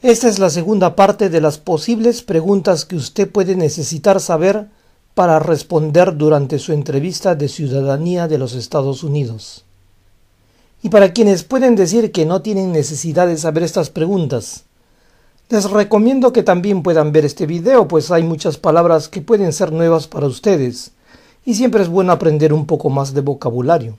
Esta es la segunda parte de las posibles preguntas que usted puede necesitar saber para responder durante su entrevista de ciudadanía de los Estados Unidos. Y para quienes pueden decir que no tienen necesidad de saber estas preguntas, les recomiendo que también puedan ver este video, pues hay muchas palabras que pueden ser nuevas para ustedes, y siempre es bueno aprender un poco más de vocabulario.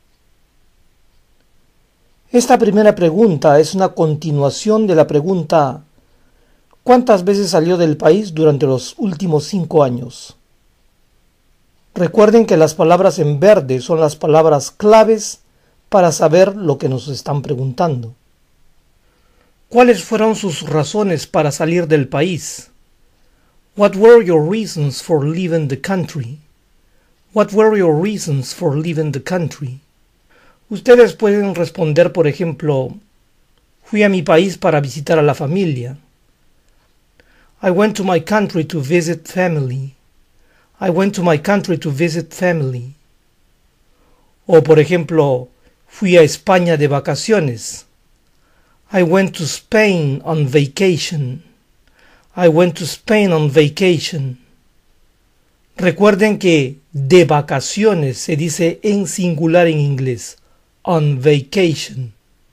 Esta primera pregunta es una continuación de la pregunta ¿cuántas veces salió del país durante los últimos 5 años? Recuerden que las palabras en verde son las palabras claves para saber lo que nos están preguntando. ¿Cuáles fueron sus razones para salir del país? What were your reasons for leaving the country? What were your reasons for leaving the country? Ustedes pueden responder, por ejemplo, fui a mi país para visitar a la familia. I went to my country to visit family. I went to my country to visit family. O, por ejemplo, fui a España de vacaciones. I went to Spain on vacation. I went to Spain on vacation. Recuerden que de vacaciones se dice en singular en inglés. On vacation.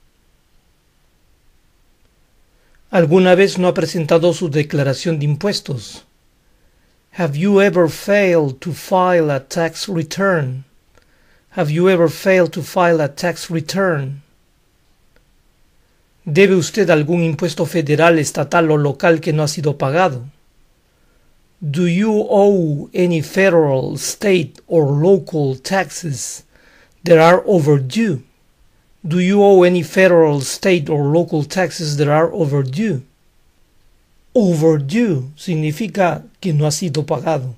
¿Alguna vez no ha presentado su declaración de impuestos? Have you ever failed to file a tax return? Have you ever failed to file a tax return? ¿Debe usted algún impuesto federal, estatal o local que no ha sido pagado? Do you owe any federal, state or local taxes that are overdue? Do you owe any federal, state or local taxes that are overdue? Overdue significa que no ha sido pagado.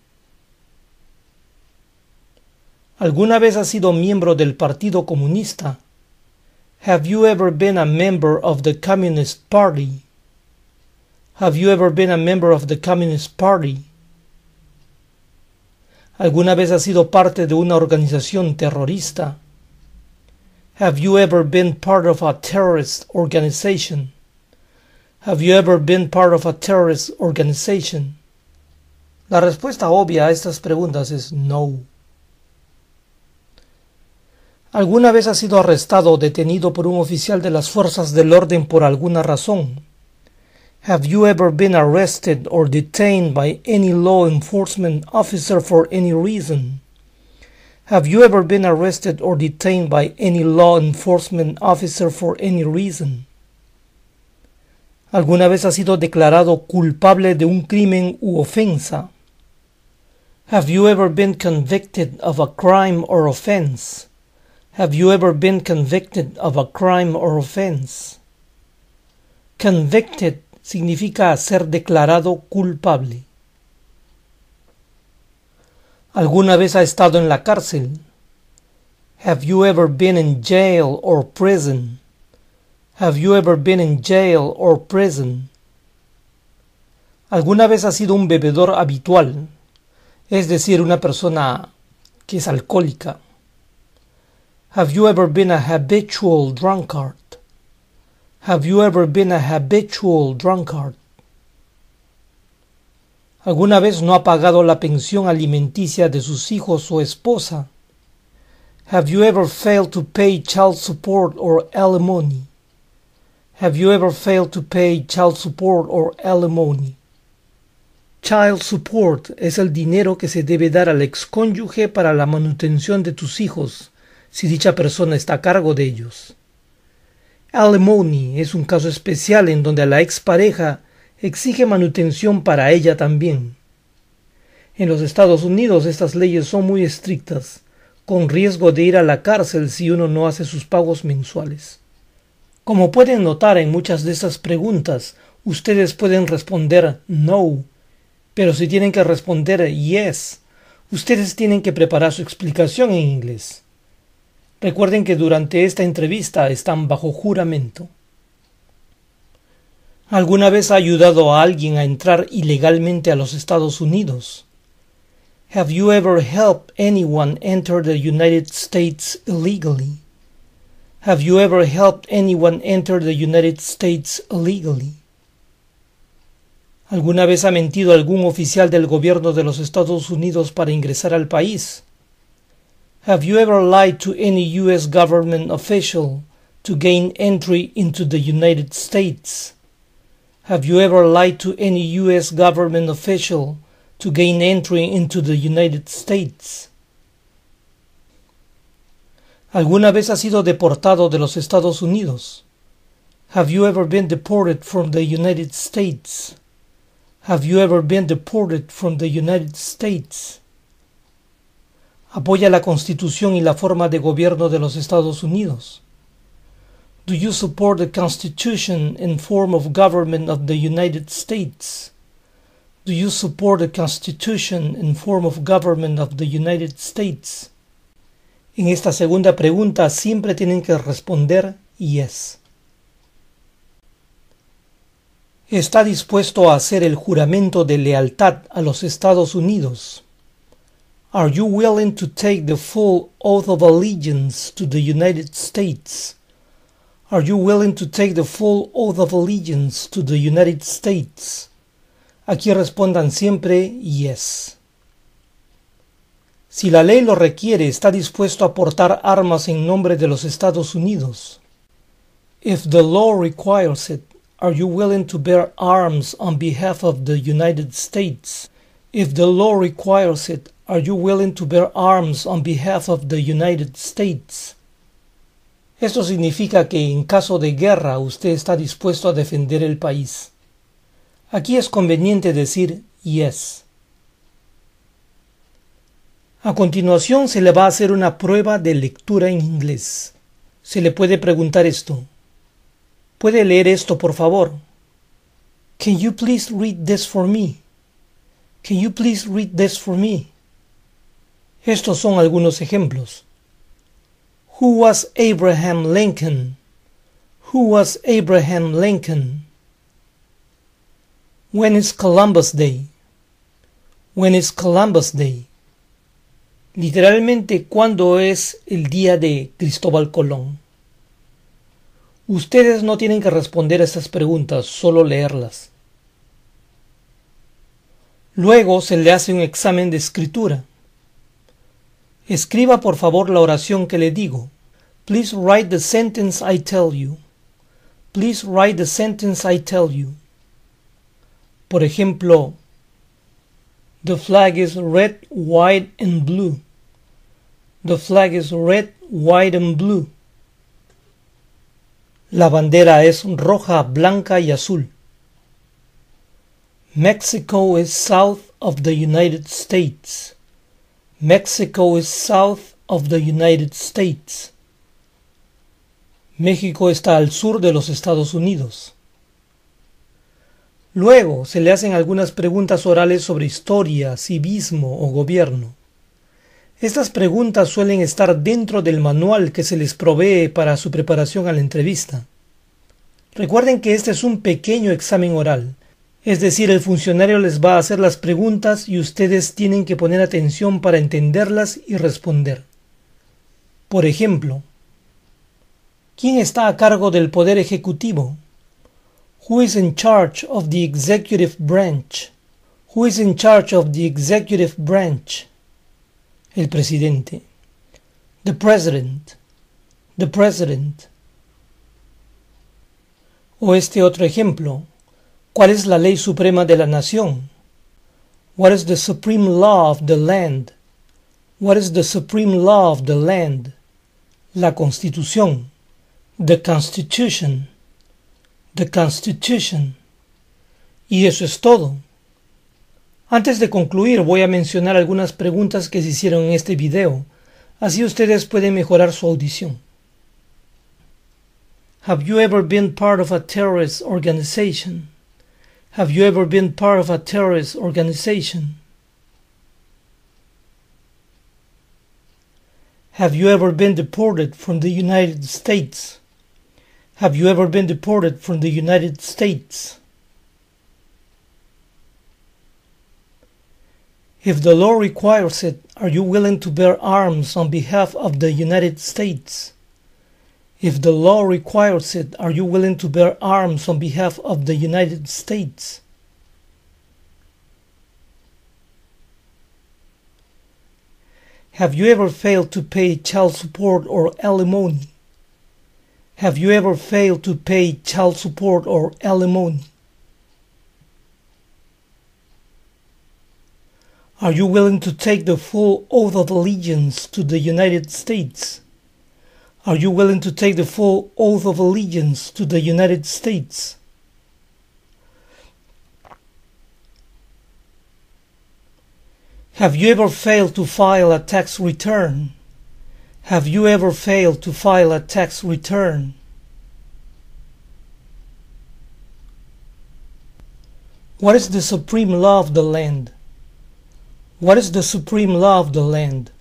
¿Alguna vez ha sido miembro del Partido Comunista? Have you ever been a member of the Communist Party? Have you ever been a member of the Communist Party? ¿Alguna vez ha sido parte de una organización terrorista? Have you ever been part of a terrorist organization? Have you ever been part of a terrorist organization? La respuesta obvia a estas preguntas es no. ¿Alguna vez ha sido arrestado o detenido por un oficial de las fuerzas del orden por alguna razón? Have you ever been arrested or detained by any law enforcement officer for any reason? Have you ever been arrested or detained by any law enforcement officer for any reason? ¿Alguna vez ha sido declarado culpable de un crimen u ofensa? Have you ever been convicted of a crime or offense? Have you ever been convicted of a crime or offense? Convicted significa ser declarado culpable. ¿Alguna vez ha estado en la cárcel? Have you ever been in jail or prison? Have you ever been in jail or prison? ¿Alguna vez ha sido un bebedor habitual? Es decir, una persona que es alcohólica. Have you ever been a habitual drunkard? Have you ever been a habitual drunkard? ¿Alguna vez no ha pagado la pensión alimenticia de sus hijos o esposa? Have you ever failed to pay child support or alimony? Have you ever failed to pay child support or alimony? Child support es el dinero que se debe dar al excónyuge para la manutención de tus hijos, si dicha persona está a cargo de ellos. Alimony es un caso especial en donde la expareja exige manutención para ella también. En los Estados Unidos estas leyes son muy estrictas, con riesgo de ir a la cárcel si uno no hace sus pagos mensuales. Como pueden notar en muchas de estas preguntas, ustedes pueden responder no, pero si tienen que responder yes, ustedes tienen que preparar su explicación en inglés. Recuerden que durante esta entrevista están bajo juramento. ¿Alguna vez ha ayudado a alguien a entrar ilegalmente a los Estados Unidos? Have you ever helped anyone enter the United States illegally? Have you ever helped anyone enter the United States illegally? ¿Alguna vez ha mentido algún oficial del gobierno de los Estados Unidos para ingresar al país? Have you ever lied to any U.S. government official to gain entry into the United States? Have you ever lied to any U.S. government official to gain entry into the United States? ¿Alguna vez has sido deportado de los Estados Unidos? Have you ever been deported from the United States? Have you ever been deported from the United States? ¿Apoya la Constitución y la forma de gobierno de los Estados Unidos? Do you support the Constitution and form of government of the United States? Do you support the Constitution and form of government of the United States? En esta segunda pregunta siempre tienen que responder yes. ¿Está dispuesto a hacer el juramento de lealtad a los Estados Unidos? Are you willing to take the full oath of allegiance to the United States? Are you willing to take the full oath of allegiance to the United States? Aquí respondan siempre yes. Si la ley lo requiere, ¿está dispuesto a portar armas en nombre de los Estados Unidos? If the law requires it, are you willing to bear arms on behalf of the United States? If the law requires it, are you willing to bear arms on behalf of the United States? Esto significa que en caso de guerra usted está dispuesto a defender el país. Aquí es conveniente decir yes. A continuación se le va a hacer una prueba de lectura en inglés. Se le puede preguntar esto. ¿Puede leer esto, por favor? Can you please read this for me? Can you please read this for me? Estos son algunos ejemplos. Who was Abraham Lincoln? Who was Abraham Lincoln? When is Columbus Day? When is Columbus Day? Literalmente, ¿cuándo es el día de Cristóbal Colón? Ustedes no tienen que responder a estas preguntas, solo leerlas. Luego se le hace un examen de escritura. Escriba por favor la oración que le digo. Please write the sentence I tell you. Please write the sentence I tell you. Por ejemplo, the flag is red, white and blue. The flag is red, white and blue. La bandera es roja, blanca y azul. Mexico is south of the United States. Mexico is south of the United States. México está al sur de los Estados Unidos. Luego se le hacen algunas preguntas orales sobre historia, civismo o gobierno. Estas preguntas suelen estar dentro del manual que se les provee para su preparación a la entrevista. Recuerden que este es un pequeño examen oral, es decir, el funcionario les va a hacer las preguntas y ustedes tienen que poner atención para entenderlas y responder. Por ejemplo, ¿quién está a cargo del poder ejecutivo? Who is in charge of the executive branch? Who is in charge of the executive branch? El presidente. The president. The president. O este otro ejemplo. ¿Cuál es la ley suprema de la nación? What is the supreme law of the land? What is the supreme law of the land? La Constitución. The Constitution. The Constitution. Y eso es todo. Antes de concluir voy a mencionar algunas preguntas que se hicieron en este video, así ustedes pueden mejorar su audición. Have you ever been part of a terrorist organization? Have you ever been part of a terrorist organization? Have you ever been deported from the United States? Have you ever been deported from the United States? If the law requires it, are you willing to bear arms on behalf of the United States? If the law requires it, are you willing to bear arms on behalf of the United States? Have you ever failed to pay child support or alimony? Have you ever failed to pay child support or alimony? Are you willing to take the full oath of allegiance to the United States? Are you willing to take the full oath of allegiance to the United States? Have you ever failed to file a tax return? Have you ever failed to file a tax return? What is the supreme law of the land? What is the supreme law of the land?